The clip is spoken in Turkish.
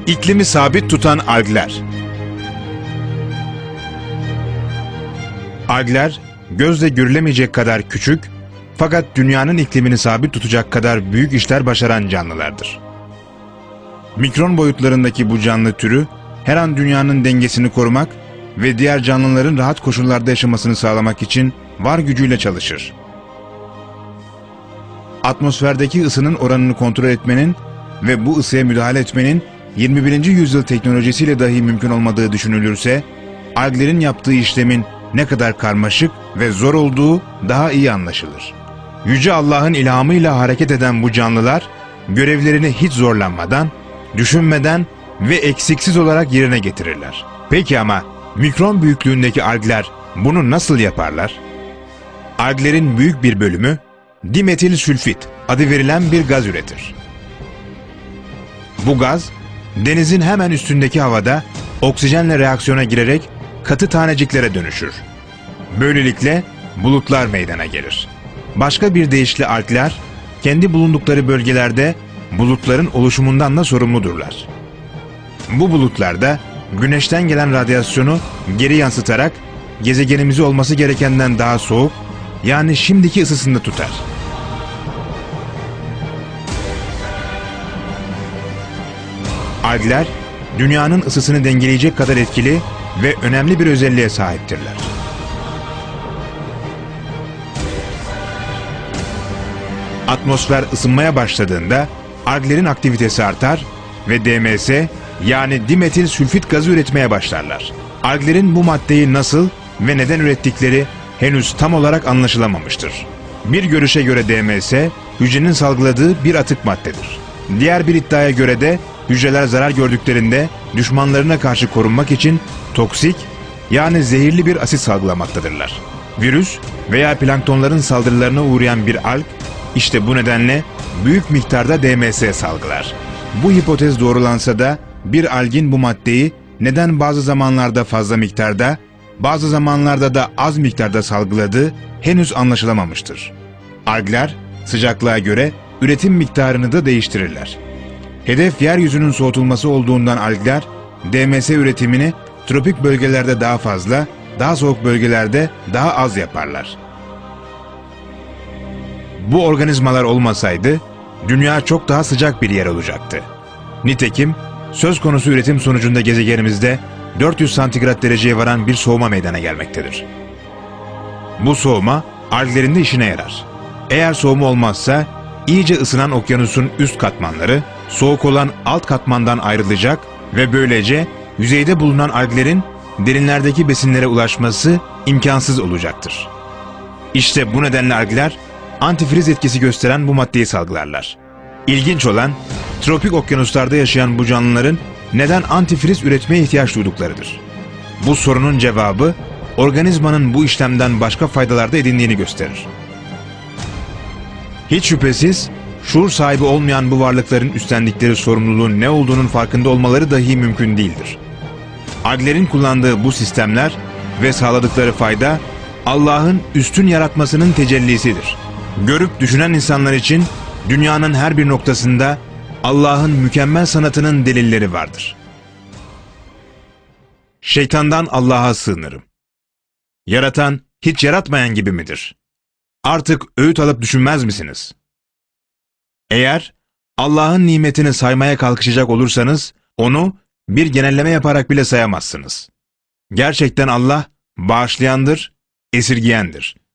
İklimi sabit tutan algler. Algler, gözle görülemeyecek kadar küçük, fakat dünyanın iklimini sabit tutacak kadar büyük işler başaran canlılardır. Mikron boyutlarındaki bu canlı türü, her an dünyanın dengesini korumak ve diğer canlıların rahat koşullarda yaşamasını sağlamak için var gücüyle çalışır. Atmosferdeki ısının oranını kontrol etmenin ve bu ısıya müdahale etmenin 21. yüzyıl teknolojisiyle dahi mümkün olmadığı düşünülürse, alglerin yaptığı işlemin ne kadar karmaşık ve zor olduğu daha iyi anlaşılır. Yüce Allah'ın ilhamıyla hareket eden bu canlılar, görevlerini hiç zorlanmadan, düşünmeden ve eksiksiz olarak yerine getirirler. Peki ama mikron büyüklüğündeki algler bunu nasıl yaparlar? Alglerin büyük bir bölümü, dimetil sülfit adı verilen bir gaz üretir. Bu gaz, denizin hemen üstündeki havada oksijenle reaksiyona girerek katı taneciklere dönüşür. Böylelikle bulutlar meydana gelir. Başka bir deyişle algler, kendi bulundukları bölgelerde bulutların oluşumundan da sorumludurlar. Bu bulutlarda güneşten gelen radyasyonu geri yansıtarak gezegenimizi olması gerekenden daha soğuk, yani şimdiki ısısında tutar. Algler, dünyanın ısısını dengeleyecek kadar etkili ve önemli bir özelliğe sahiptirler. Atmosfer ısınmaya başladığında alglerin aktivitesi artar ve DMS, yani dimetil sülfit gazı üretmeye başlarlar. Alglerin bu maddeyi nasıl ve neden ürettikleri henüz tam olarak anlaşılamamıştır. Bir görüşe göre DMS, hücrenin salgıladığı bir atık maddedir. Diğer bir iddiaya göre de hücreler zarar gördüklerinde düşmanlarına karşı korunmak için toksik, yani zehirli bir asit salgılamaktadırlar. Virüs veya planktonların saldırılarına uğrayan bir alg, işte bu nedenle büyük miktarda DMS salgılar. Bu hipotez doğrulansa da bir algin bu maddeyi neden bazı zamanlarda fazla miktarda, bazı zamanlarda da az miktarda salgıladığı henüz anlaşılamamıştır. Algler sıcaklığa göre üretim miktarını da değiştirirler. Hedef yeryüzünün soğutulması olduğundan algler DMS üretimini tropik bölgelerde daha fazla, daha soğuk bölgelerde daha az yaparlar. Bu organizmalar olmasaydı dünya çok daha sıcak bir yer olacaktı. Nitekim söz konusu üretim sonucunda gezegenimizde 400 santigrat dereceye varan bir soğuma meydana gelmektedir. Bu soğuma alglerin de işine yarar. Eğer soğuma olmazsa iyice ısınan okyanusun üst katmanları soğuk olan alt katmandan ayrılacak ve böylece yüzeyde bulunan alglerin derinlerdeki besinlere ulaşması imkansız olacaktır. İşte bu nedenle algler antifriz etkisi gösteren bu maddeyi salgılarlar. İlginç olan, tropik okyanuslarda yaşayan bu canlıların neden antifriz üretmeye ihtiyaç duyduklarıdır. Bu sorunun cevabı, organizmanın bu işlemden başka faydalar da edindiğini gösterir. Hiç şüphesiz, şuur sahibi olmayan bu varlıkların üstlendikleri sorumluluğun ne olduğunun farkında olmaları dahi mümkün değildir. Alglerin kullandığı bu sistemler ve sağladıkları fayda, Allah'ın üstün yaratmasının tecellisidir. Görüp düşünen insanlar için dünyanın her bir noktasında Allah'ın mükemmel sanatının delilleri vardır. Şeytandan Allah'a sığınırım. Yaratan hiç yaratmayan gibi midir? Artık öğüt alıp düşünmez misiniz? Eğer Allah'ın nimetini saymaya kalkışacak olursanız, onu bir genelleme yaparak bile sayamazsınız. Gerçekten Allah bağışlayandır, esirgiyendir.